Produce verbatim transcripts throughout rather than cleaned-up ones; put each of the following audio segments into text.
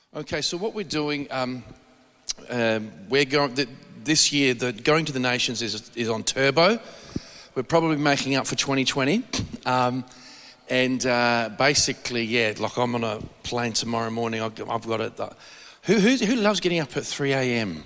Okay, so what we're doing, um, um, we're going th- this year. The Going to the Nations is is on turbo. We're probably making up for twenty twenty, um, and uh, basically, yeah, like I'm on a plane tomorrow morning. I've, I've got it. Uh, who who who loves getting up at three a.m.?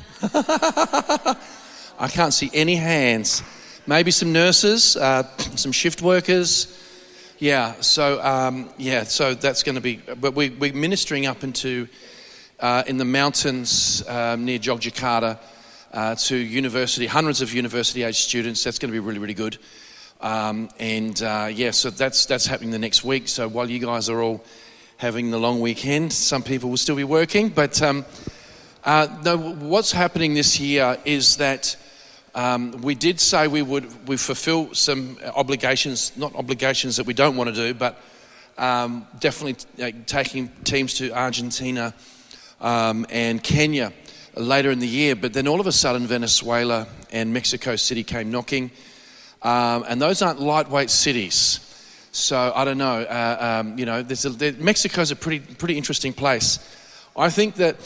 I can't see any hands. Maybe some nurses, uh, some shift workers. Yeah, so um, yeah, so that's going to be. But we, we're ministering up into uh, in the mountains um, near Jogjakarta uh, to university, hundreds of university-age students. That's going to be really, really good. Um, and uh, yeah, so that's that's happening the next week. So while you guys are all having the long weekend, some people will still be working. But um, uh, no, what's happening this year is that. Um, we did say we would we fulfill some obligations, not obligations that we don't want to do, but um, definitely uh, taking teams to Argentina um, and Kenya later in the year. But then all of a sudden, Venezuela and Mexico City came knocking, um, and those aren't lightweight cities. So I don't know. Uh, um, you know, there's a, there, Mexico's a pretty pretty interesting place. I think that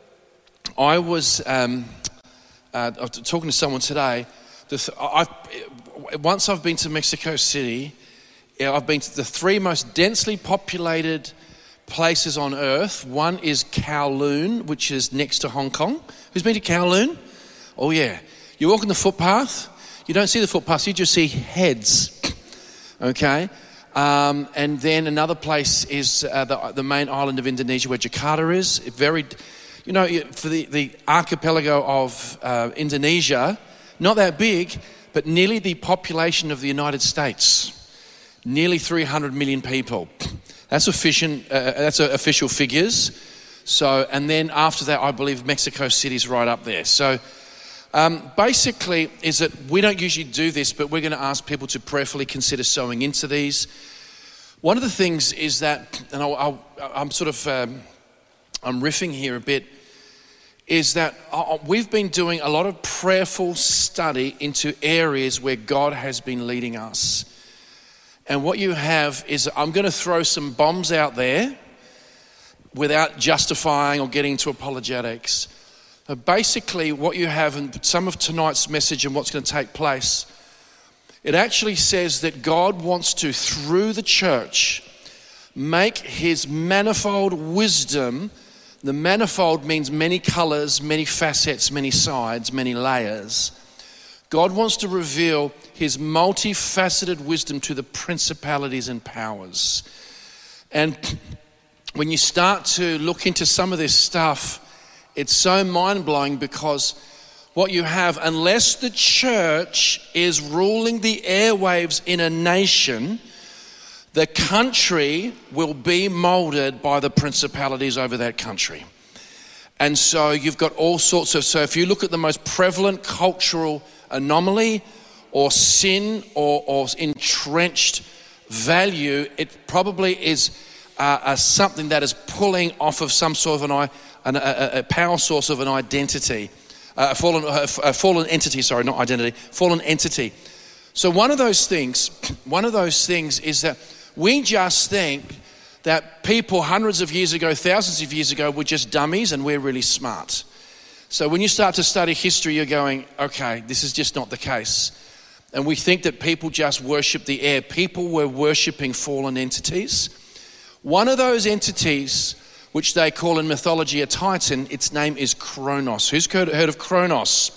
I was. Um, Uh, I was talking to someone today. The, I've, once I've been to Mexico City, I've been to the three most densely populated places on earth. One is Kowloon, which is next to Hong Kong. Who's been to Kowloon? Oh yeah. You walk on the footpath, you don't see the footpath, you just see heads. Okay? Um, and then another place is uh, the, the main island of Indonesia where Jakarta is. It very... You know, for the, the archipelago of uh, Indonesia, not that big, but nearly the population of the United States. Nearly three hundred million people. That's efficient. Uh, that's uh, official figures. So, and then after that, I believe Mexico City's right up there. So, um, basically, is that we don't usually do this, but we're going to ask people to prayerfully consider sowing into these. One of the things is that, and I'll, I'll, I'm sort of. Um, I'm riffing here a bit, is that we've been doing a lot of prayerful study into areas where God has been leading us. And what you have is, I'm going to throw some bombs out there without justifying or getting into apologetics. But basically what you have in some of tonight's message and what's going to take place, it actually says that God wants to, through the church, make his manifold wisdom. The manifold means many colors, many facets, many sides, many layers. God wants to reveal his multifaceted wisdom to the principalities and powers. And when you start to look into some of this stuff, it's so mind-blowing, because what you have, unless the church is ruling the airwaves in a nation, the country will be molded by the principalities over that country. And so you've got all sorts of, so if you look at the most prevalent cultural anomaly or sin or, or entrenched value, it probably is uh, uh, something that is pulling off of some sort of an, an, a, a power source of an identity, uh, a, fallen, a fallen entity, sorry, not identity, fallen entity. So one of those things, one of those things is that we just think that people hundreds of years ago, thousands of years ago, were just dummies and we're really smart. So when you start to study history, you're going, okay, this is just not the case. And we think that people just worship the air. People were worshiping fallen entities. One of those entities, which they call in mythology a titan, its name is Kronos. Who's heard of Kronos?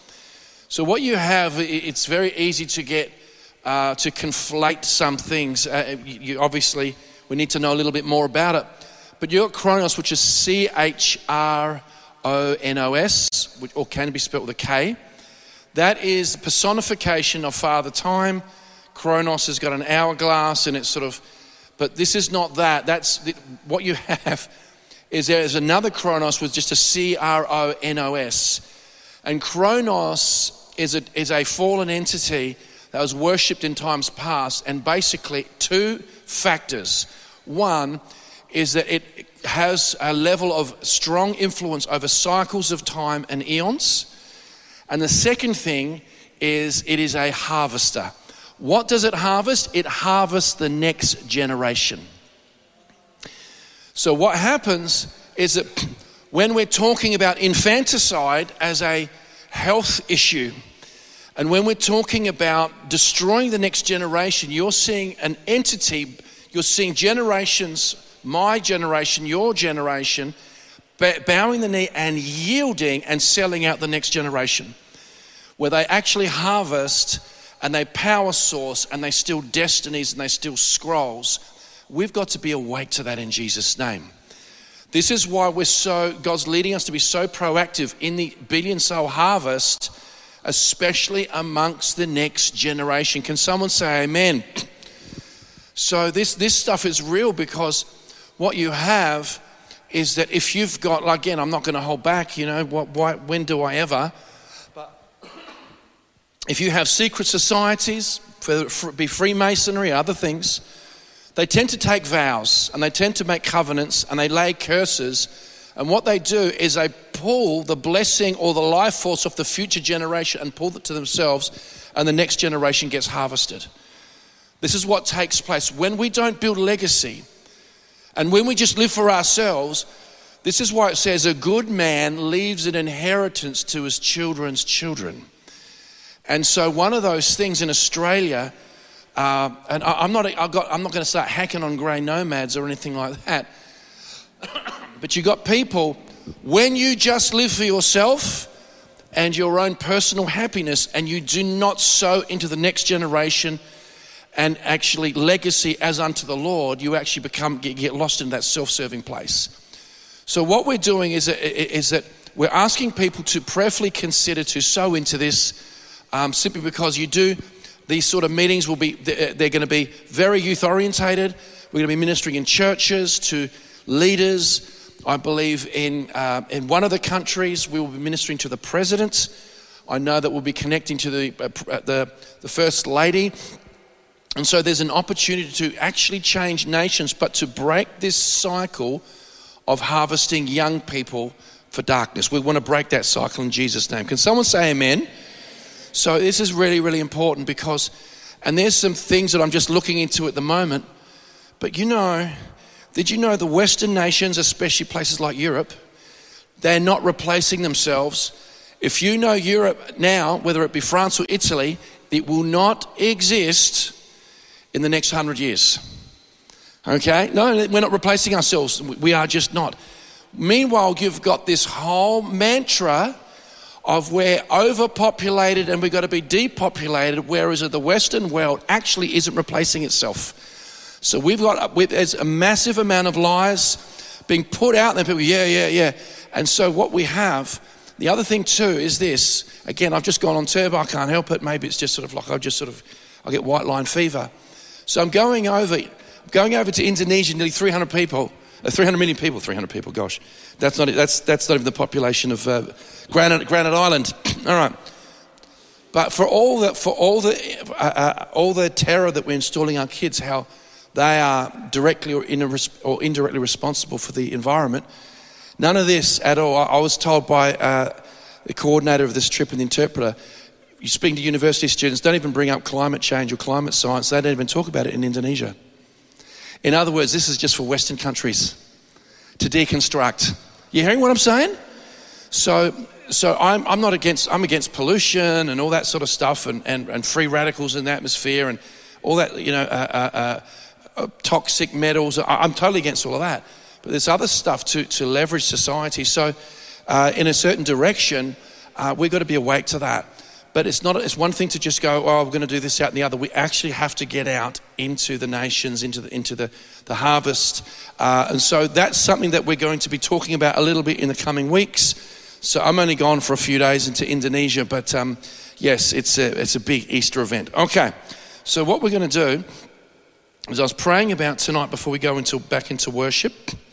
So what you have, it's very easy to get Uh, to conflate some things. Uh, you, obviously, we need to know a little bit more about it. But you've got Kronos, which is C H R O N O S, which, or can be spelled with a K. That is the personification of Father Time. Kronos has got an hourglass, and it's sort of, but this is not that. That's the, what you have is there is another Kronos with just a C R O N O S. And Kronos is a, is a fallen entity that was worshipped in times past, and basically two factors. One is that it has a level of strong influence over cycles of time and eons. And the second thing is it is a harvester. What does it harvest? It harvests the next generation. So what happens is that when we're talking about infanticide as a health issue, and when we're talking about destroying the next generation, you're seeing an entity, you're seeing generations, my generation, your generation, bowing the knee and yielding and selling out the next generation, where they actually harvest and they power source and they steal destinies and they steal scrolls. We've got to be awake to that in Jesus' name. This is why we're so, God's leading us to be so proactive in the billion soul harvest, especially amongst the next generation. Can someone say amen? So this, this stuff is real, because what you have is that if you've got, again, I'm not going to hold back, you know, what, why, when do I ever? But if you have secret societies, for, for be Freemasonry, other things, they tend to take vows and they tend to make covenants and they lay curses. And what they do is they pull the blessing or the life force of the future generation and pull it to themselves, and the next generation gets harvested. This is what takes place when we don't build legacy. And when we just live for ourselves. This is why it says a good man leaves an inheritance to his children's children. And so one of those things in Australia, uh, and I, I'm not, I've got, I'm not going to start hacking on grey nomads or anything like that. But you got people, when you just live for yourself and your own personal happiness, and you do not sow into the next generation and actually legacy as unto the Lord, you actually become get, get lost in that self-serving place. So what we're doing is, is that we're asking people to prayerfully consider to sow into this, um, simply because you do, these sort of meetings will be, they're, they're going to be very youth orientated. We're going to be ministering in churches to leaders. I believe in uh, in one of the countries we will be ministering to the president. I know that we'll be connecting to the uh, the, the First Lady. And so there's an opportunity to actually change nations, but to break this cycle of harvesting young people for darkness. We want to break that cycle in Jesus' name. Can someone say amen? So this is really, really important, because, and there's some things that I'm just looking into at the moment, but you know, did you know the Western nations, especially places like Europe, they're not replacing themselves. If you know Europe now, whether it be France or Italy, it will not exist in the next hundred years. Okay? No, we're not replacing ourselves. We are just not. Meanwhile, you've got this whole mantra of we're overpopulated and we've got to be depopulated, whereas the Western world actually isn't replacing itself. So we've got, there's a massive amount of lies being put out there. People, yeah, yeah, yeah. And so what we have, the other thing too is this. Again, I've just gone on turbo. I can't help it. Maybe it's just sort of like I just sort of, I get white line fever. So I'm going over, going over to Indonesia, nearly three hundred people, uh, three hundred million people, three hundred people, gosh. That's not, that's, that's not even the population of uh, Granite, Granite Island. All right. But for all the, for all the, uh, uh, all the terror that we're installing our kids, how they are directly or, in a, or indirectly responsible for the environment, none of this at all. I, I was told by uh, the coordinator of this trip and the interpreter, you speak to university students, don't even bring up climate change or climate science. They don't even talk about it in Indonesia. In other words, this is just for Western countries to deconstruct. You hearing what I'm saying? So, so I'm, I'm not against, I'm against pollution and all that sort of stuff, and, and, and free radicals in the atmosphere and all that, you know, uh, uh, uh, toxic metals. I, I'm totally against all of that. But there's other stuff to, to leverage society. So uh, in a certain direction, uh, we've got to be awake to that. But it's not. It's one thing to just go, oh, we're going to do this, out, and the other. We actually have to get out into the nations, into the into the, the harvest. Uh, and so that's something that we're going to be talking about a little bit in the coming weeks. So I'm only gone for a few days into Indonesia, but um, yes, it's a, it's a big Easter event. Okay, so what we're going to do is I was praying about tonight before we go into back into worship.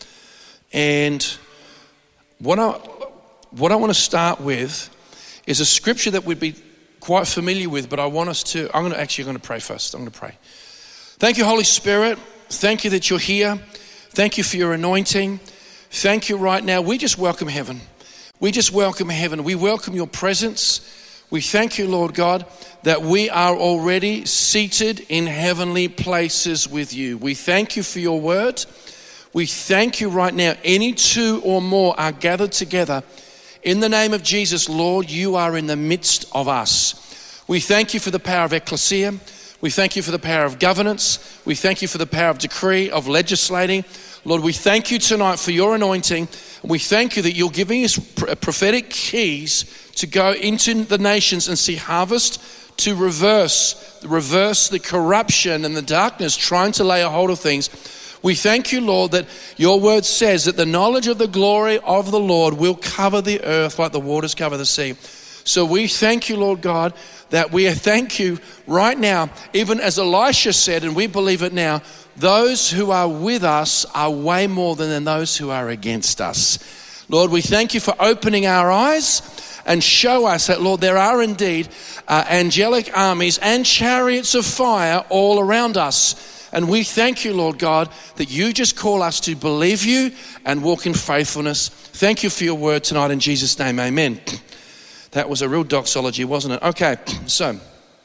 And what I, what I want to start with is a scripture that we'd be quite familiar with, but I want us to, I'm going to actually going to pray first. I'm going to pray. Thank you, Holy Spirit. Thank you that you're here. Thank you for your anointing. Thank you right now. We just welcome heaven. We just welcome heaven. We welcome your presence. We thank you, Lord God, that we are already seated in heavenly places with you. We thank you for your word. We thank you right now. Any two or more are gathered together. In the name of Jesus, Lord, you are in the midst of us. We thank you for the power of ecclesia. We thank you for the power of governance. We thank you for the power of decree, of legislating. Lord, we thank you tonight for your anointing. We thank you that you're giving us prophetic keys to go into the nations and see harvest, to reverse, reverse the corruption and the darkness trying to lay a hold of things. We thank you, Lord, that your word says that the knowledge of the glory of the Lord will cover the earth like the waters cover the sea. So we thank you, Lord God, that we thank you right now, even as Elisha said, and we believe it now, those who are with us are way more than those who are against us. Lord, we thank you for opening our eyes and show us that, Lord, there are indeed uh, angelic armies and chariots of fire all around us. And we thank you, Lord God, that you just call us to believe you and walk in faithfulness. Thank you for your word tonight in Jesus' name, amen. That was a real doxology, wasn't it? Okay, so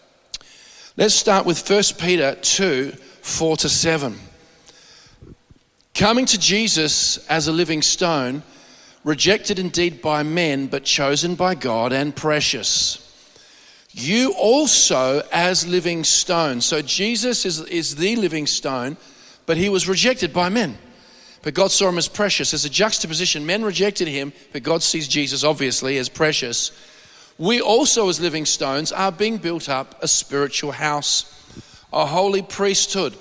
let's start with First Peter two, four to seven. Coming to Jesus as a living stone, rejected indeed by men, but chosen by God and precious. You also as living stones. So Jesus is, is the living stone, but he was rejected by men. But God saw him as precious. There's a juxtaposition. Men rejected him, but God sees Jesus obviously as precious. We also as living stones are being built up a spiritual house, a holy priesthood,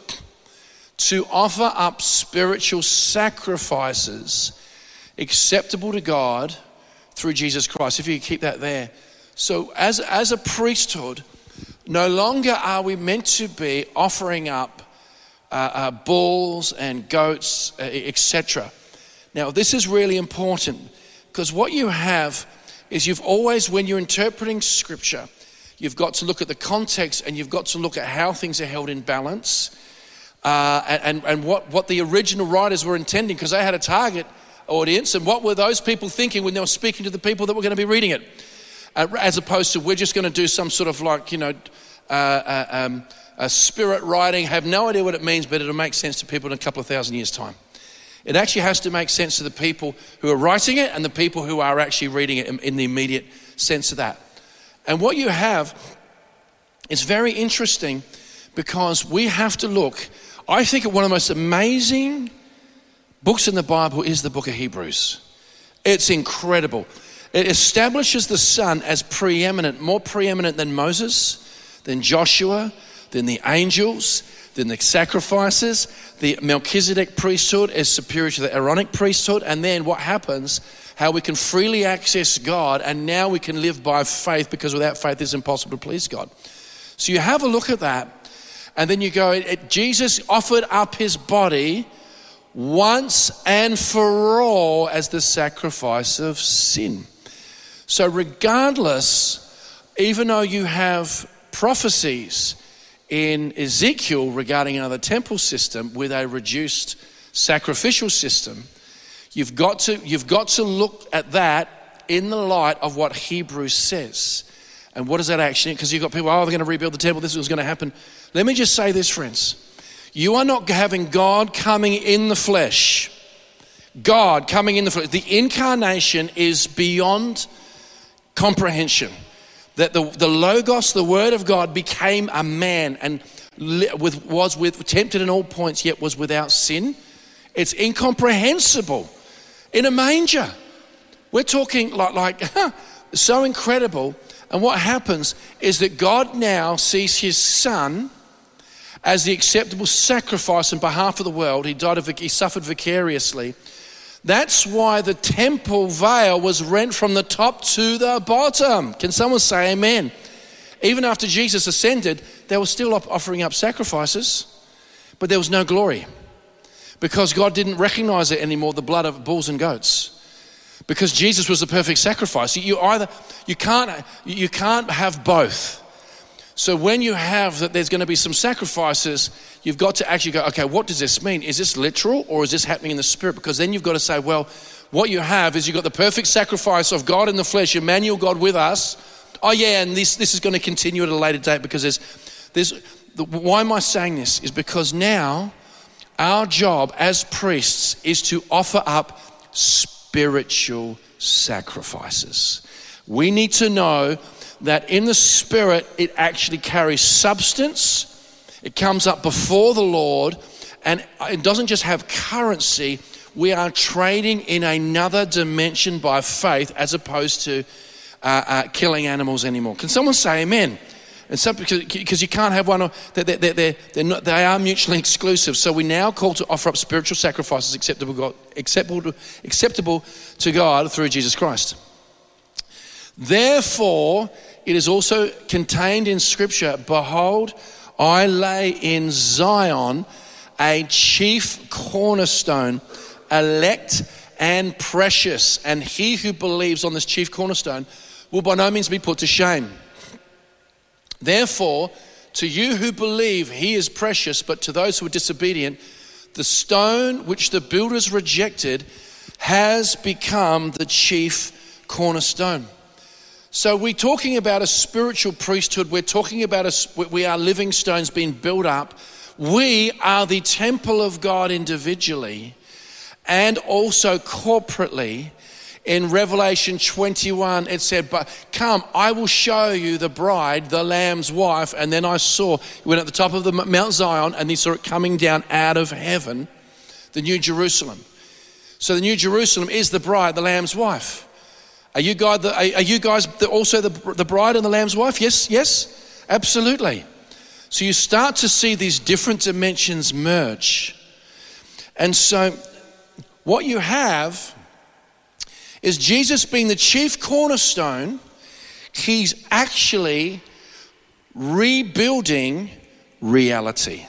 to offer up spiritual sacrifices acceptable to God through Jesus Christ. If you keep that there. So as, as a priesthood, no longer are we meant to be offering up uh, uh, bulls and goats, uh, et cetera. Now, this is really important because what you have is you've always, when you're interpreting scripture, you've got to look at the context and you've got to look at how things are held in balance uh, and, and what, what the original writers were intending, because they had a target audience, and what were those people thinking when they were speaking to the people that were going to be reading it, uh, as opposed to we're just going to do some sort of like, you know, uh, uh, um, a spirit writing, have no idea what it means, but it'll make sense to people in a couple of thousand years' time. It actually has to make sense to the people who are writing it and the people who are actually reading it in, in the immediate sense of that. And what you have is very interesting because we have to look. I think one of the most amazing books in the Bible is the book of Hebrews. It's incredible. It establishes the Son as preeminent, more preeminent than Moses, than Joshua, than the angels, than the sacrifices. The Melchizedek priesthood is superior to the Aaronic priesthood. And then what happens, how we can freely access God, and now we can live by faith, because without faith it's impossible to please God. So you have a look at that, and then you go, it, Jesus offered up his body once and for all as the sacrifice of sin. So regardless, even though you have prophecies in Ezekiel regarding another temple system with a reduced sacrificial system, you've got to, you've got to look at that in the light of what Hebrews says. And what does that actually, because you've got people, oh, they're going to rebuild the temple, this is what's going to happen. Let me just say this, friends. You are not having God coming in the flesh. God coming in the flesh. The incarnation is beyond comprehension. That the, the Logos, the Word of God, became a man and li- with, was with, tempted in all points, yet was without sin. It's incomprehensible. In a manger. We're talking like, like huh, so incredible. And what happens is that God now sees his Son as the acceptable sacrifice on behalf of the world. He died of, he suffered vicariously. That's why the temple veil was rent from the top to the bottom. Can someone say amen? Even after Jesus ascended, they were still offering up sacrifices, but there was no glory because God didn't recognize it anymore, the blood of bulls and goats. Because Jesus was the perfect sacrifice. You either you can't you can't have both. So when you have that there's going to be some sacrifices, you've got to actually go, okay, what does this mean? Is this literal or is this happening in the spirit? Because then you've got to say, well, what you have is you've got the perfect sacrifice of God in the flesh, Emmanuel, God with us. Oh yeah, and this this is going to continue at a later date because there's there's the, why am I saying this? Is because now our job as priests is to offer up spiritual sacrifices. We need to know that in the Spirit, it actually carries substance. It comes up before the Lord, and it doesn't just have currency. We are trading in another dimension by faith as opposed to uh, uh, killing animals anymore. Can someone say amen? And some, because, because you can't have one, they're, they're, they're, they're not, they are mutually exclusive. So we now call to offer up spiritual sacrifices acceptable, God, acceptable, to, acceptable to God through Jesus Christ. Therefore, it is also contained in Scripture, behold, I lay in Zion a chief cornerstone, elect and precious, and he who believes on this chief cornerstone will by no means be put to shame. Therefore, to you who believe, he is precious, but to those who are disobedient, the stone which the builders rejected has become the chief cornerstone. So we're talking about a spiritual priesthood. We're talking about a, we are living stones being built up. We are the temple of God individually and also corporately. In Revelation twenty-one, it said, but come, I will show you the bride, the Lamb's wife. And then I saw, he went at the top of the Mount Zion and he saw it coming down out of heaven, the New Jerusalem. So the New Jerusalem is the bride, the Lamb's wife. Are you guys, the, are you guys also the, the bride and the Lamb's wife? Yes, yes, absolutely. So you start to see these different dimensions merge. And so what you have is Jesus being the chief cornerstone. He's actually rebuilding reality.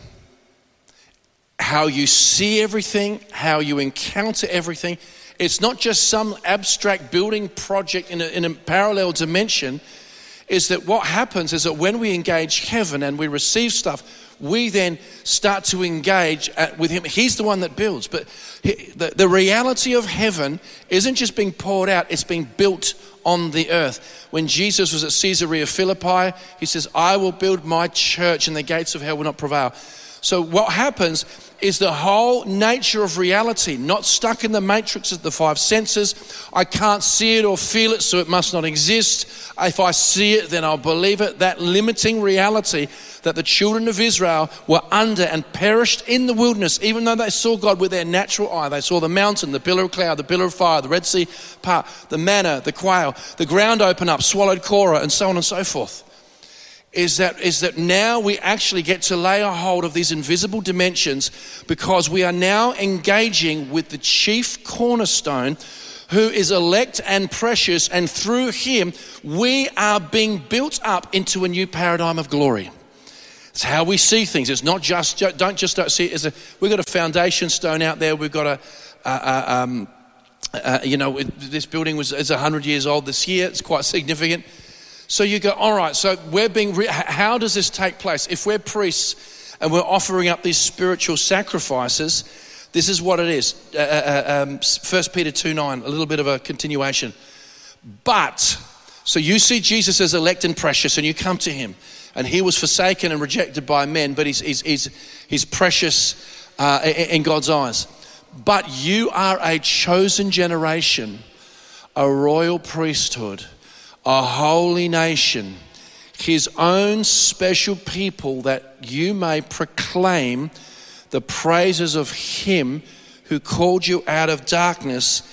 How you see everything, how you encounter everything. It's not just some abstract building project in a, in a parallel dimension. Is that what happens is that when we engage heaven and we receive stuff, we then start to engage at, with him. He's the one that builds. But he, the, the reality of heaven isn't just being poured out, it's being built on the earth. When Jesus was at Caesarea Philippi, he says, I will build my church and the gates of hell will not prevail. So what happens is the whole nature of reality, not stuck in the matrix of the five senses. I can't see it or feel it, so it must not exist. If I see it, then I'll believe it. That limiting reality that the children of Israel were under and perished in the wilderness, even though they saw God with their natural eye. They saw the mountain, the pillar of cloud, the pillar of fire, the Red Sea part, the manna, the quail, the ground opened up, swallowed Korah, and so on and so forth. Is that is that now we actually get to lay a hold of these invisible dimensions because we are now engaging with the chief cornerstone who is elect and precious, and through him we are being built up into a new paradigm of glory. It's how we see things. It's not just, don't just don't see it as a, we've got a foundation stone out there, we've got a, a, a um, uh, you know, this building was is one hundred years old this year, it's quite significant. So you go, all right, so we're being, re- how does this take place? If we're priests and we're offering up these spiritual sacrifices, this is what it is. Uh, uh, um, First Peter two nine, a little bit of a continuation. But, so you see Jesus as elect and precious, and you come to him, and he was forsaken and rejected by men, but he's, he's, he's, he's precious uh, in God's eyes. But you are a chosen generation, a royal priesthood, a holy nation, his own special people, that you may proclaim the praises of him who called you out of darkness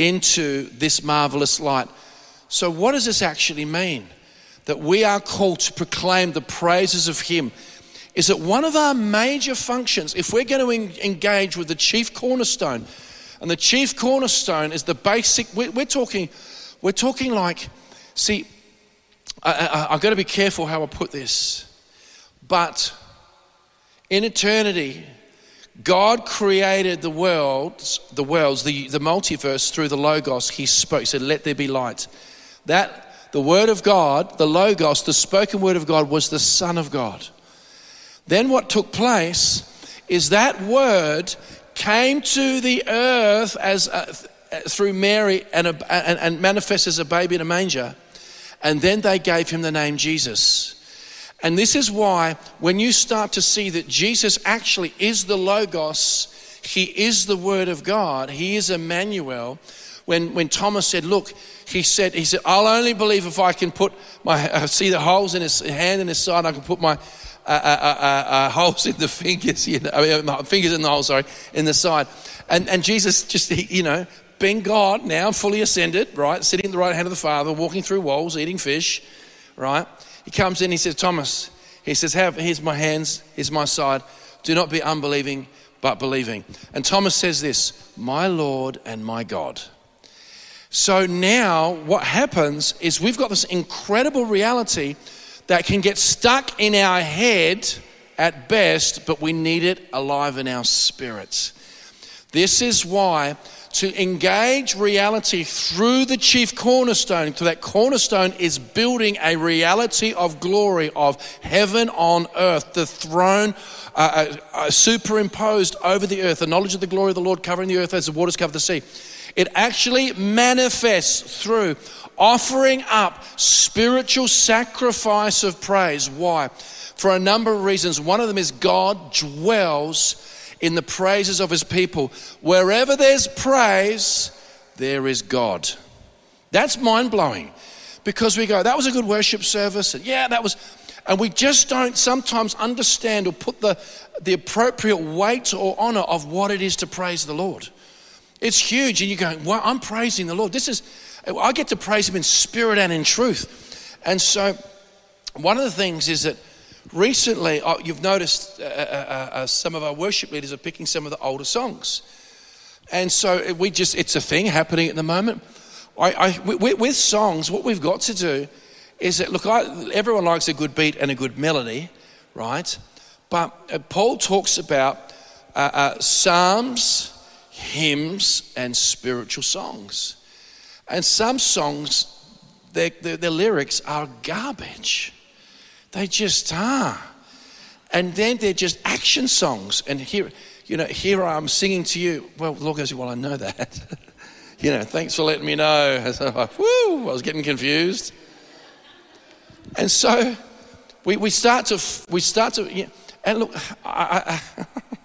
into this marvelous light. So what does this actually mean? That we are called to proclaim the praises of him. Is that one of our major functions, if we're going to engage with the chief cornerstone, and the chief cornerstone is the basic, we're, we're talking, we're talking like, see, I, I, I've got to be careful how I put this, but in eternity, God created the worlds, the worlds, the, the multiverse through the Logos. He spoke, he said, let there be light. That, the word of God, the Logos, the spoken word of God was the Son of God. Then what took place is that word came to the earth as a, through Mary and, a, and, and manifested as a baby in a manger. And then they gave him the name Jesus. And this is why when you start to see that Jesus actually is the Logos, he is the Word of God, he is Emmanuel. When when Thomas said, look, he said, he said, I'll only believe if I can put my, uh, see the holes in his hand and his side, I can put my uh, uh, uh, uh, holes in the fingers, you know, I mean, my fingers in the hole, sorry, in the side. And and Jesus just, you know, being God now, fully ascended, right, sitting at the right hand of the Father, walking through walls, eating fish, right? He comes in, he says, Thomas, he says, Have, here's my hands, here's my side. Do not be unbelieving, but believing. And Thomas says this, my Lord and my God. So now what happens is we've got this incredible reality that can get stuck in our head at best, but we need it alive in our spirits. This is why to engage reality through the chief cornerstone, so that cornerstone is building a reality of glory of heaven on earth, the throne uh, uh, superimposed over the earth, the knowledge of the glory of the Lord covering the earth as the waters cover the sea. It actually manifests through offering up spiritual sacrifice of praise. Why? For a number of reasons. One of them is God dwells in the praises of his people. Wherever there's praise, there is God. That's mind-blowing, because we go, that was a good worship service, and yeah, that was, and we just don't sometimes understand or put the, the appropriate weight or honor of what it is to praise the Lord. It's huge, and you're going, well, I'm praising the Lord. This is, I get to praise him in spirit and in truth. And so one of the things is that recently, uh, you've noticed uh, uh, uh, some of our worship leaders are picking some of the older songs. And so we just, it's a thing happening at the moment. I, I, with, with songs, what we've got to do is that, look, I, everyone likes a good beat and a good melody, right? But uh, Paul talks about uh, uh, psalms, hymns, and spiritual songs. And some songs, their, their, their lyrics are garbage. They just are. And then they're just action songs. And here, you know, here I'm singing to you. Well, the Lord goes, well, I know that. You know, thanks for letting me know. I was like, whoo, I was getting confused. And so we, we start to, we start to, yeah, and look, I, I,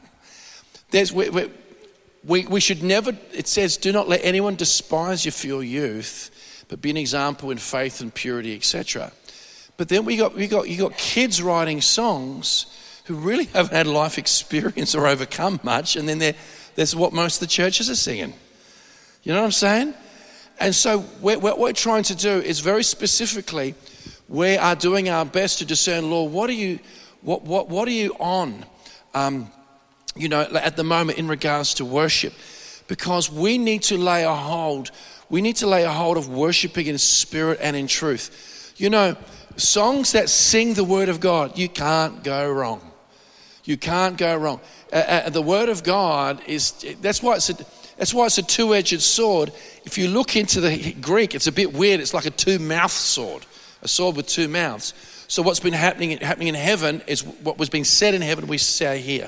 there's, we, we, we, we should never, it says, do not let anyone despise you for your youth, but be an example in faith and purity, et cetera. But then we got we got you got kids writing songs who really haven't had life experience or overcome much, and then they're, that's what most of the churches are singing. You know what I'm saying? And so we're, what we're trying to do is very specifically, we are doing our best to discern, Lord, what are you, what what what are you on? Um, you know, at the moment in regards to worship, because we need to lay a hold. We need to lay a hold of worshiping in spirit and in truth. You know, songs that sing the word of God, you can't go wrong. You can't go wrong. Uh, uh, the word of God is, that's why it's a, that's why it's a two-edged sword. If you look into the Greek, it's a bit weird. It's like a two-mouthed sword, a sword with two mouths. So what's been happening, happening in heaven is what was being said in heaven, we say here.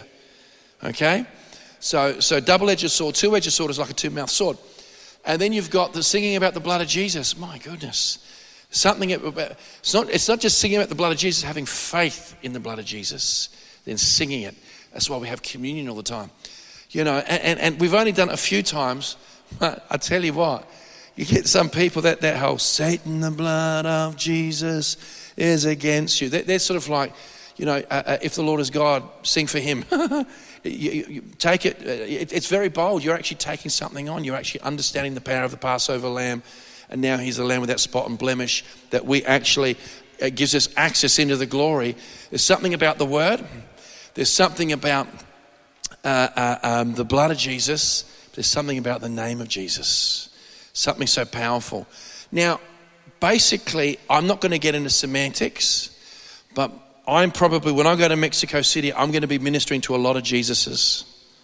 Okay? So, so double-edged sword, two-edged sword is like a two-mouthed sword. And then you've got the singing about the blood of Jesus. My goodness. Something about, it's not, it's not just singing about the blood of Jesus, having faith in the blood of Jesus, then singing it. That's why we have communion all the time. You know, and, and, and we've only done it a few times, but I tell you what, you get some people that, that whole Satan, the blood of Jesus is against you. They're, they're sort of like, you know, uh, uh, if the Lord is God, sing for him. you, you, you take it, uh, it, it's very bold. You're actually taking something on. You're actually understanding the power of the Passover lamb. And now he's the lamb without spot and blemish, that we actually, it gives us access into the glory. There's something about the word. There's something about uh, uh, um, the blood of Jesus. There's something about the name of Jesus. Something so powerful. Now, basically, I'm not going to get into semantics, but I'm probably, when I go to Mexico City, I'm going to be ministering to a lot of Jesuses.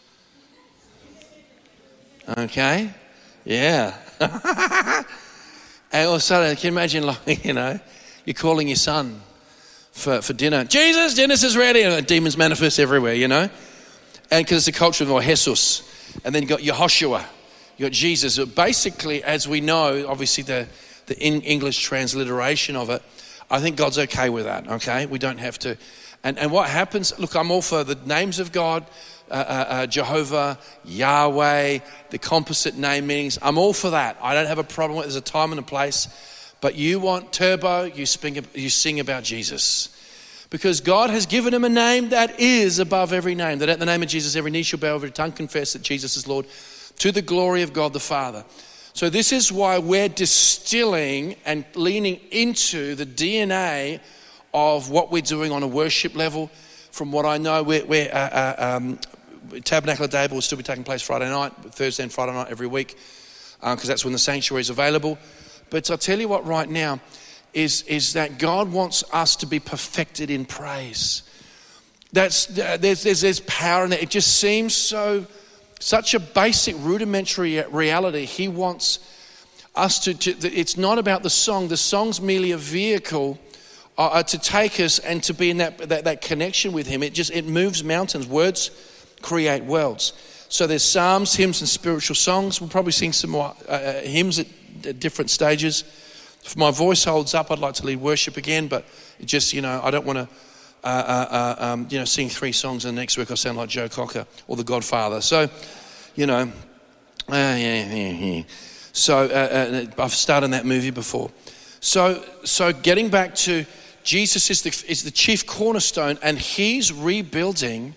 Okay? Yeah. And all of a sudden, can you imagine, like, you know, you're calling your son for, for dinner. Jesus, dinner's is ready. And demons manifest everywhere, you know. And because it's a culture of Jesus. And then you got Yehoshua. You got Jesus. But basically, as we know, obviously the, the in English transliteration of it, I think God's okay with that, okay? We don't have to. And, and what happens, look, I'm all for the names of God, uh, uh, uh, Jehovah, Yahweh, the composite name meanings. I'm all for that. I don't have a problem with it. There's a time and a place. But you want turbo, you sing, you sing about Jesus. Because God has given him a name that is above every name. That at the name of Jesus, every knee shall bow, every tongue confess that Jesus is Lord, to the glory of God the Father. So this is why we're distilling and leaning into the D N A of what we're doing on a worship level. From what I know, we're, we're uh, uh, um, Tabernacle of David will still be taking place Friday night, Thursday and Friday night every week, because uh, that's when the sanctuary is available. But I'll tell you what right now is, is that God wants us to be perfected in praise. That's there's, there's, there's power in that. It just seems so... Such a basic, rudimentary reality. He wants us to, to, it's not about the song. The song's merely a vehicle uh, to take us and to be in that, that, that connection with him. It just, it moves mountains. Words create worlds. So there's psalms, hymns, and spiritual songs. We'll probably sing some more uh, hymns at, at different stages. If my voice holds up, I'd like to lead worship again, but it just, you know, I don't want to, Uh, uh, uh, um, you know, sing three songs and next week I sound like Joe Cocker or The Godfather. So, you know, uh, yeah, yeah, yeah. So uh, uh, I've starred in that movie before. So, so getting back to Jesus is the is the chief cornerstone, and he's rebuilding.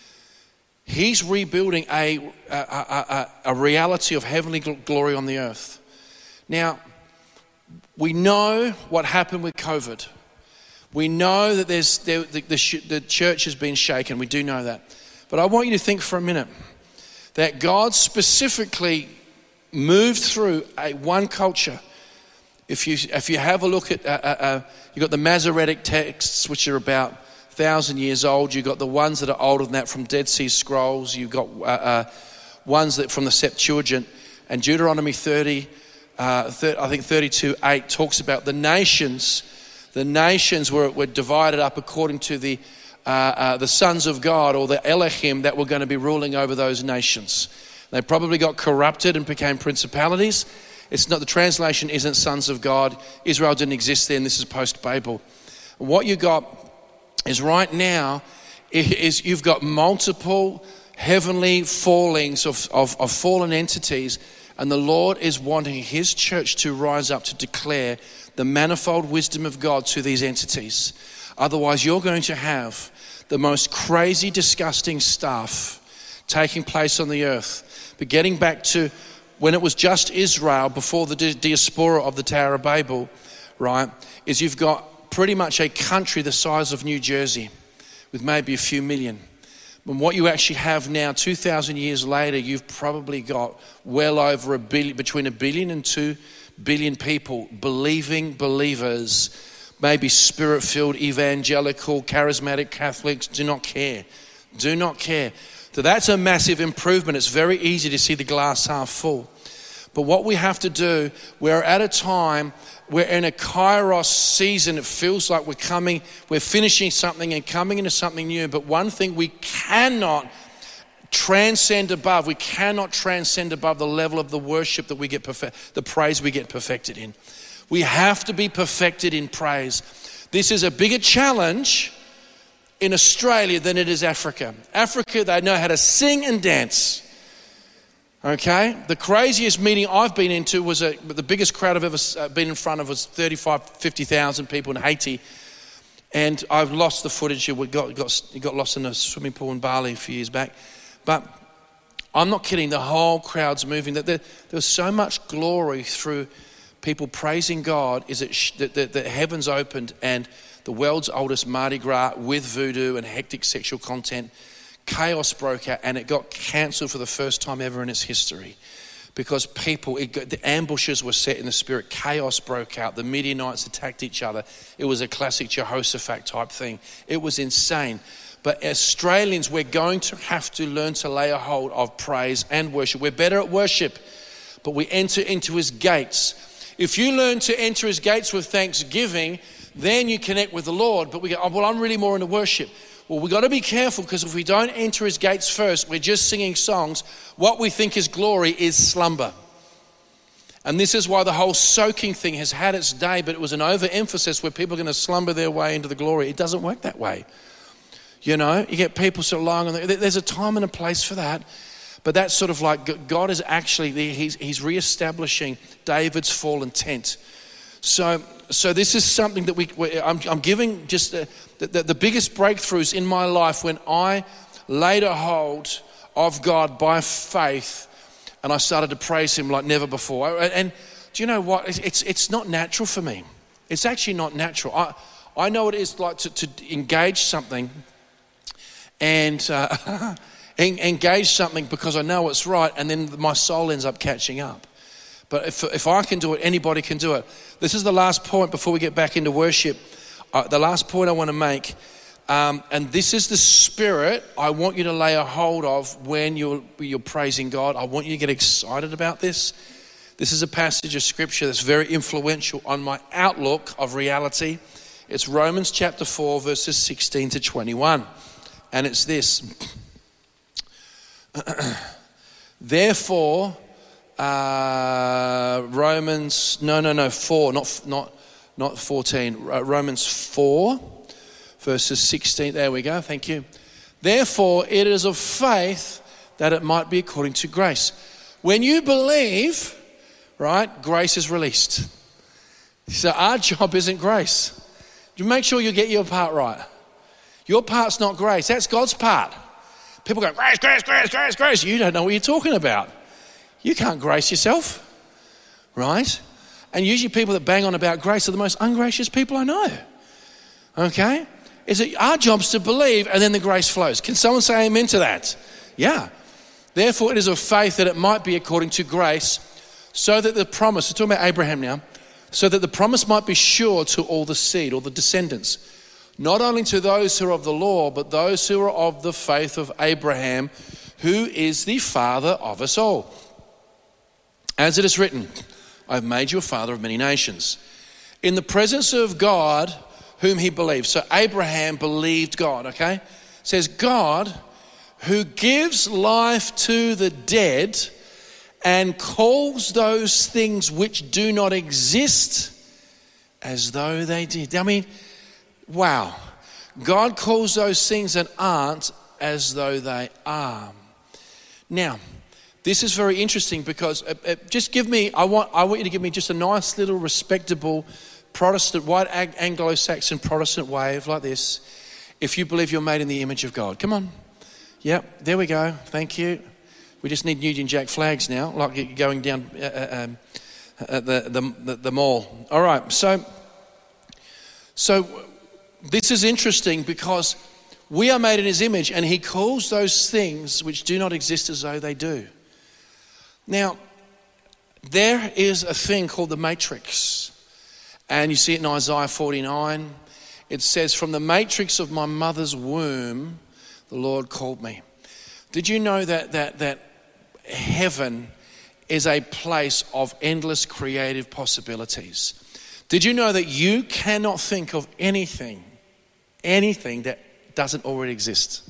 He's rebuilding a a, a, a reality of heavenly glory on the earth. Now, we know what happened with COVID. We know that there's there, the, the, the church has been shaken. We do know that. But I want you to think for a minute that God specifically moved through a one culture. If you if you have a look at, uh, uh, uh, you've got the Masoretic texts, which are about one thousand years old. You've got the ones that are older than that from Dead Sea Scrolls. You've got uh, uh, ones that from the Septuagint. And Deuteronomy thirty, uh, thirty I think thirty-two eight talks about the nations. The nations were, were divided up according to the uh, uh, the sons of God, or the Elohim, that were going to be ruling over those nations. They probably got corrupted and became principalities. It's not, the translation isn't sons of God. Israel didn't exist then. This is post-Babel. What you got is right now is you've got multiple heavenly fallings of, of, of fallen entities, and the Lord is wanting his church to rise up to declare the manifold wisdom of God to these entities. Otherwise, you're going to have the most crazy, disgusting stuff taking place on the earth. But getting back to when it was just Israel before the diaspora of the Tower of Babel, right, is you've got pretty much a country the size of New Jersey with maybe a few million. And what you actually have now, two thousand years later, you've probably got well over a billion, between a billion and two billion people, believing believers, maybe spirit-filled, evangelical, charismatic Catholics, do not care. Do not care. So that's a massive improvement. It's very easy to see the glass half full. But what we have to do, we're at a time, we're in a Kairos season. It feels like we're coming, we're finishing something and coming into something new. But one thing we cannot transcend above, we cannot transcend above the level of the worship that we get, perfect, the praise we get perfected in. We have to be perfected in praise. This is a bigger challenge in Australia than it is Africa. Africa, they know how to sing and dance. Okay? The craziest meeting I've been into was a, the biggest crowd I've ever been in front of was thirty-five, fifty thousand people in Haiti. And I've lost the footage. We got, got, got lost in a swimming pool in Bali a few years back. But I'm not kidding. The whole crowd's moving. There, there was so much glory through people praising God is that the, the heavens opened and the world's oldest Mardi Gras with voodoo and hectic sexual content, chaos broke out, and it got cancelled for the first time ever in its history. Because people, it got, the ambushes were set in the spirit. Chaos broke out. The Midianites attacked each other. It was a classic Jehoshaphat type thing. It was insane. But Australians, we're going to have to learn to lay a hold of praise and worship. We're better at worship, but we enter into his gates. If you learn to enter his gates with thanksgiving, then you connect with the Lord. But we go, oh, well, I'm really more into worship. Well, we've got to be careful, because if we don't enter his gates first, we're just singing songs. What we think is glory is slumber. And this is why the whole soaking thing has had its day, but it was an overemphasis where people are going to slumber their way into the glory. It doesn't work that way. You know, you get people sort of lying on the, there's a time and a place for that. But that's sort of like God is actually, he's, he's reestablishing David's fallen tent. So so this is something that we, I'm, I'm giving just the, the, the biggest breakthroughs in my life when I laid a hold of God by faith and I started to praise him like never before. And do you know what? It's it's not natural for me. It's actually not natural. I, I know what it is like to, to engage something and uh, engage something because I know it's right, and then my soul ends up catching up. But if, if I can do it, anybody can do it. This is the last point before we get back into worship. Uh, the last point I want to make, um, and this is the spirit I want you to lay a hold of when you're, you're praising God. I want you to get excited about this. This is a passage of scripture that's very influential on my outlook of reality. It's Romans chapter four, verses sixteen to twenty-one. And it's this. Therefore, uh, Romans, no, no, no, four, not, not, not fourteen. Uh, Romans four, verses sixteen. There we go. Thank you. Therefore, it is of faith that it might be according to grace. When you believe, right, grace is released. So our job isn't grace. You make sure you get your part right. Your part's not grace. That's God's part. People go, grace, grace, grace, grace, grace. You don't know what you're talking about. You can't grace yourself, right? And usually people that bang on about grace are the most ungracious people I know, okay? Is it our job's to believe and then the grace flows. Can someone say amen to that? Yeah. Therefore, it is of faith that it might be according to grace, so that the promise, we're talking about Abraham now, so that the promise might be sure to all the seed, or the descendants, not only to those who are of the law, but those who are of the faith of Abraham, who is the father of us all. As it is written, I've made you a father of many nations. In the presence of God, whom he believed. So Abraham believed God, okay? It says, God, who gives life to the dead and calls those things which do not exist as though they did. I mean, wow. God calls those things that aren't as though they are. Now, this is very interesting because uh, uh, just give me, I want I want you to give me just a nice little respectable Protestant, white Anglo-Saxon Protestant wave like this. If you believe you're made in the image of God. Come on. Yep, there we go. Thank you. We just need Union Jack flags now, like going down uh, um, at the, the, the mall. All right, so, so this is interesting because we are made in his image and he calls those things which do not exist as though they do. Now, there is a thing called the matrix. And you see it in Isaiah forty-nine. It says, from the matrix of my mother's womb, the Lord called me. Did you know that that that heaven is a place of endless creative possibilities? Did you know that you cannot think of anything, anything that doesn't already exist?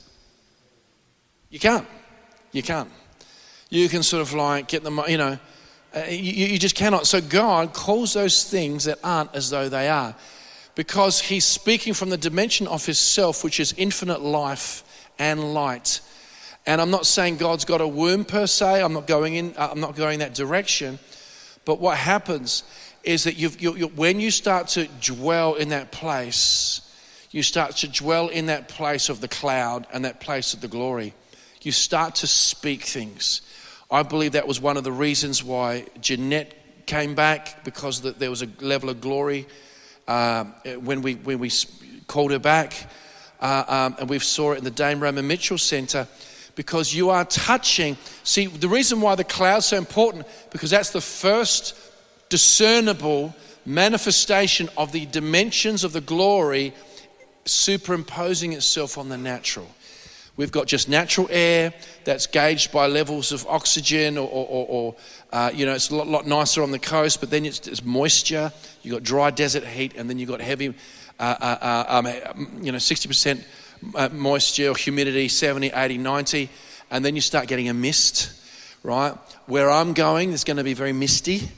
You can't. You can't. You can sort of like get them, you know, uh, you, you just cannot. So God calls those things that aren't as though they are, because he's speaking from the dimension of his self, which is infinite life and light. And I'm not saying God's got a womb per se. I'm not going in. I'm not going that direction. But what happens is that you've, you, you, when you start to dwell in that place, you start to dwell in that place of the cloud and that place of the glory. You start to speak things. I believe that was one of the reasons why Jeanette came back, because the, there was a level of glory uh, when we when we called her back, uh, um, and we saw it in the Dame Roman Mitchell Centre. Because you are touching. See, the reason why the cloud's so important, because that's the first discernible manifestation of the dimensions of the glory superimposing itself on the natural. We've got just natural air that's gauged by levels of oxygen, or, or, or, or uh, you know, it's a lot, lot nicer on the coast, but then it's, it's moisture. You've got dry desert heat, and then you've got heavy, uh, uh, uh, um, you know, sixty percent Uh, moisture, humidity, seventy, eighty, ninety, and then you start getting a mist, right? Where I'm going, it's going to be very misty.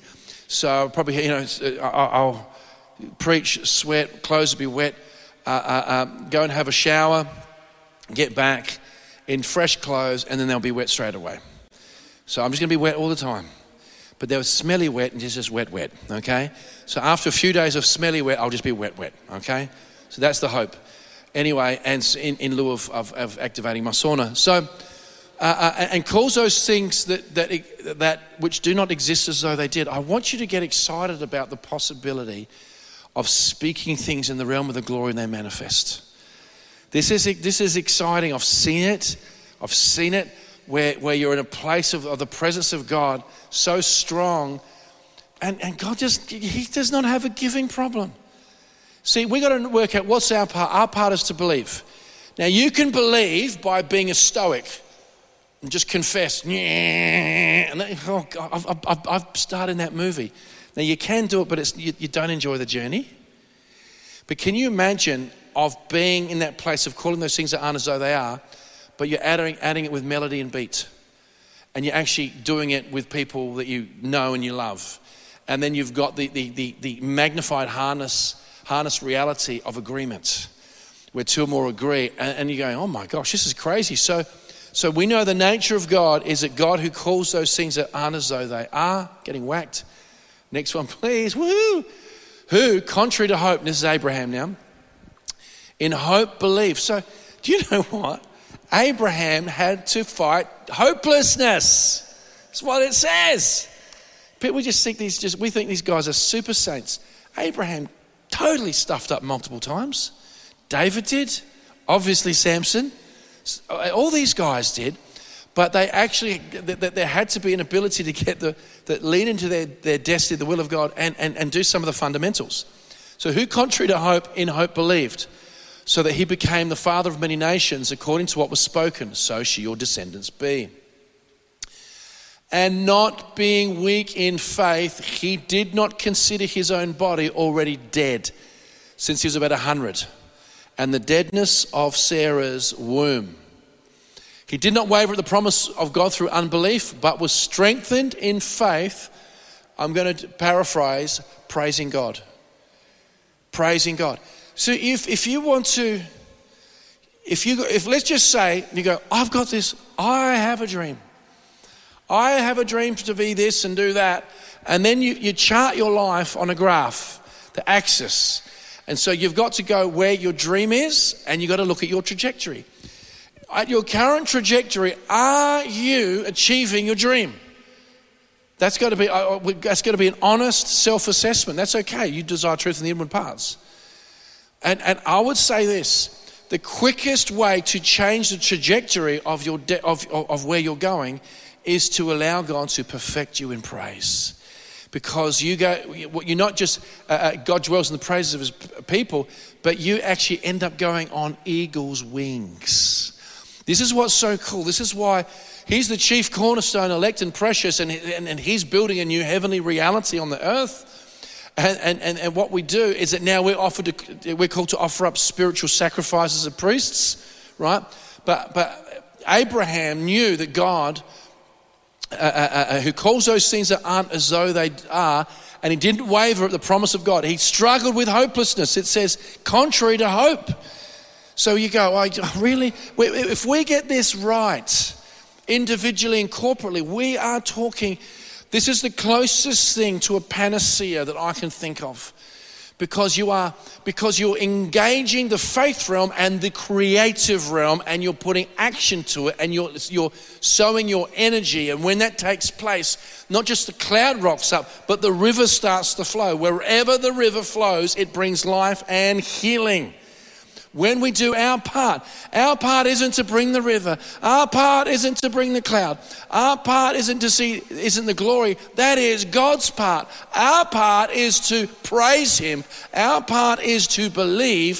So I'll probably, you know, I'll preach, sweat, clothes will be wet, uh, uh, uh, go and have a shower, get back in fresh clothes, and then they'll be wet straight away. So I'm just going to be wet all the time. But they were smelly wet and it's just wet, wet, okay? So after a few days of smelly wet, I'll just be wet, wet, okay? So that's the hope. Anyway, and in, in lieu of, of, of activating my sauna. So, uh, uh, and calls those things that, that, that which do not exist as though they did. I want you to get excited about the possibility of speaking things in the realm of the glory and they manifest. This is, this is exciting. I've seen it. I've seen it. Where, where you're in a place of, of the presence of God so strong, and, and God just, he does not have a giving problem. See, we got to work out what's our part. Our part is to believe. Now you can believe by being a stoic and just confess. And then, oh God, I've, I've, I've starred in that movie. Now you can do it, but it's, you, you don't enjoy the journey. But can you imagine of being in that place of calling those things that aren't as though they are, but you're adding, adding it with melody and beat. And you're actually doing it with people that you know and you love. And then you've got the, the, the, the magnified harness, harness reality of agreement, where two or more agree. And, and you're going, oh my gosh, this is crazy. So, so we know the nature of God is that God who calls those things that aren't as though they are, getting whacked. Next one, please. Woo! Who, contrary to hope, and this is Abraham now, in hope believe. So do you know what? Abraham had to fight hopelessness. That's what it says. People just think these just we think these guys are super saints. Abraham totally stuffed up multiple times. David did. Obviously Samson. All these guys did. But they actually, that there had to be an ability to get the, that lean into their, their destiny, the will of God, and, and, and do some of the fundamentals. So who contrary to hope, in hope believed? So that he became the father of many nations, according to what was spoken, so shall your descendants be. And not being weak in faith, he did not consider his own body already dead, since he was about a hundred, and the deadness of Sarah's womb. He did not waver at the promise of God through unbelief, but was strengthened in faith. I'm going to paraphrase, praising God. Praising God. So if, if you want to, if you, if let's just say, you go, I've got this, I have a dream. I have a dream to be this and do that. And then you, you chart your life on a graph, the axis. And so you've got to go where your dream is and you've got to look at your trajectory. At your current trajectory, are you achieving your dream? That's got to be, uh, that's got to be an honest self-assessment. That's okay. You desire truth in the inward parts. And, and I would say this, the quickest way to change the trajectory of, your de- of, of, of where you're going is to allow God to perfect you in praise. Because you go, you're not just, uh, God dwells in the praises of his people, but you actually end up going on eagle's wings. This is what's so cool. This is why he's the chief cornerstone, elect and precious, and, and, and he's building a new heavenly reality on the earth. And, and, and what we do is that now we're offered to, we're called to offer up spiritual sacrifices as priests, right? But but Abraham knew that God, uh, uh, uh, who calls those things that aren't as though they are, and he didn't waver at the promise of God. He struggled with hopelessness. It says, contrary to hope. So you go, oh, really? If we get this right, individually and corporately, we are talking. This is the closest thing to a panacea that I can think of, because you are because you're engaging the faith realm and the creative realm, and you're putting action to it, and you're you're sowing your energy. And when that takes place, not just the cloud rocks up, but the river starts to flow. Wherever the river flows, it brings life and healing. When we do our part, our part isn't to bring the river. Our part isn't to bring the cloud. Our part isn't to see, isn't the glory. That is God's part. Our part is to praise him. Our part is to believe.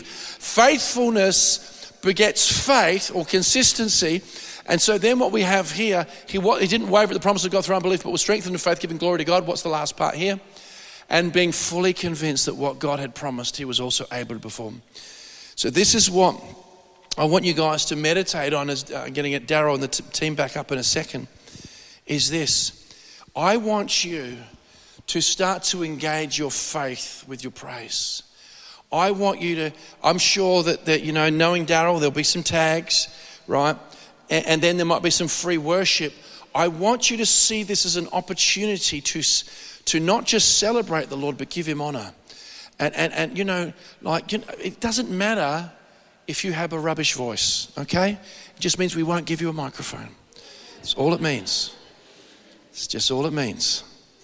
Faithfulness begets faith or consistency. And so then what we have here, he, he didn't waver at the promise of God through unbelief, but was strengthened in faith, giving glory to God. What's the last part here? And being fully convinced that what God had promised, he was also able to perform. So this is what I want you guys to meditate on, as uh, getting at Darryl and the t- team back up in a second, is this. I want you to start to engage your faith with your praise. I want you to, I'm sure that, that you know, knowing Daryl, there'll be some tags, right? And, and then there might be some free worship. I want you to see this as an opportunity to, to not just celebrate the Lord, but give him honor. And, and, and you know, like, you know, it doesn't matter if you have a rubbish voice, okay? It just means we won't give you a microphone. That's all it means. It's just all it means.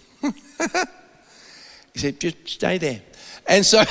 He said, just stay there. And so,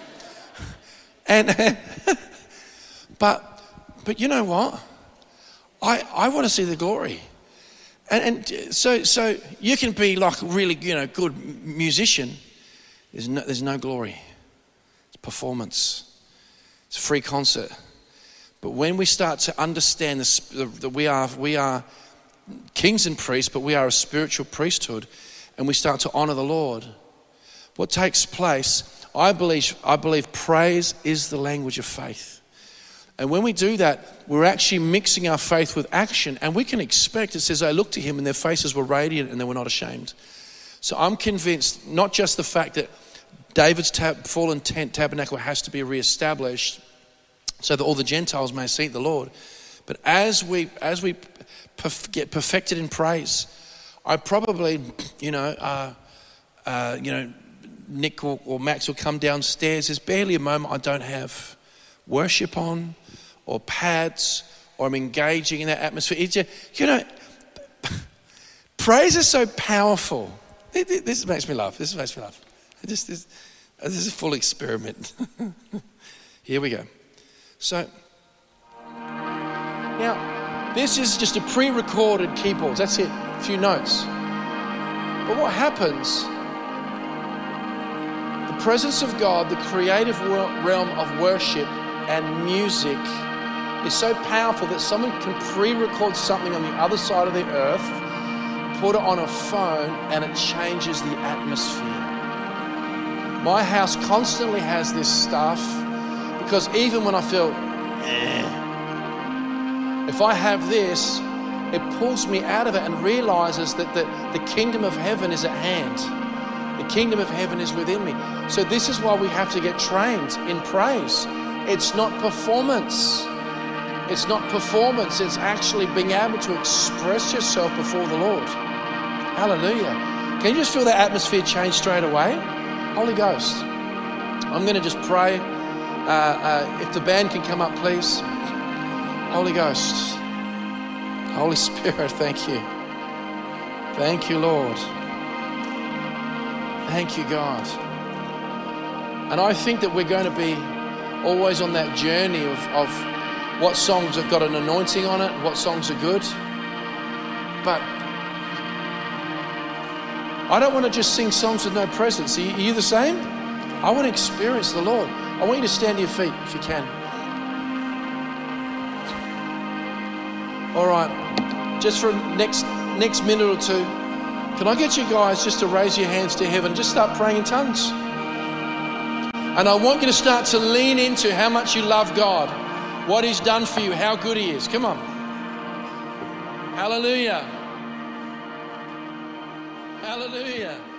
and, but, but you know what? I, I want to see the glory. And, and so, so you can be like a really, you know, good musician. There's no, there's no glory. It's performance. It's a free concert. But when we start to understand that we are, we are kings and priests, but we are a spiritual priesthood, and we start to honor the Lord, what takes place, I believe, I believe praise is the language of faith. And when we do that, we're actually mixing our faith with action, and we can expect, it says, they looked to him and their faces were radiant and they were not ashamed. So I'm convinced, not just the fact that David's tab- fallen tent tabernacle has to be reestablished so that all the Gentiles may see the Lord, but as we as we perf- get perfected in praise, I probably, you know, uh, uh, you know, Nick or, or Max will come downstairs. There's barely a moment I don't have worship on, or pads, or I'm engaging in that atmosphere. It's just, you know, praise is so powerful. This makes me laugh. This makes me laugh. This, this, this is a full experiment. Here we go. So, now, this is just a pre-recorded keyboards. That's it, a few notes. But what happens, the presence of God, the creative realm of worship and music is so powerful that someone can pre-record something on the other side of the earth, put it on a phone, and it changes the atmosphere. My house constantly has this stuff because even when I feel, eh, if I have this, it pulls me out of it and realizes that the, the kingdom of heaven is at hand. The kingdom of heaven is within me. So this is why we have to get trained in praise. It's not performance. It's not performance. It's actually being able to express yourself before the Lord. Hallelujah. Can you just feel that atmosphere change straight away? Holy Ghost. I'm going to just pray. Uh, uh, if the band can come up, please. Holy Ghost. Holy Spirit, thank you. Thank you, Lord. Thank you, God. And I think that we're going to be always on that journey of, of what songs have got an anointing on it, what songs are good. But I don't want to just sing songs with no presence. Are you, are you the same? I want to experience the Lord. I want you to stand to your feet if you can. All right, just for next next minute or two, can I get you guys just to raise your hands to heaven, just start praying in tongues. And I want you to start to lean into how much you love God, what he's done for you, how good he is. Come on. Hallelujah. Hallelujah.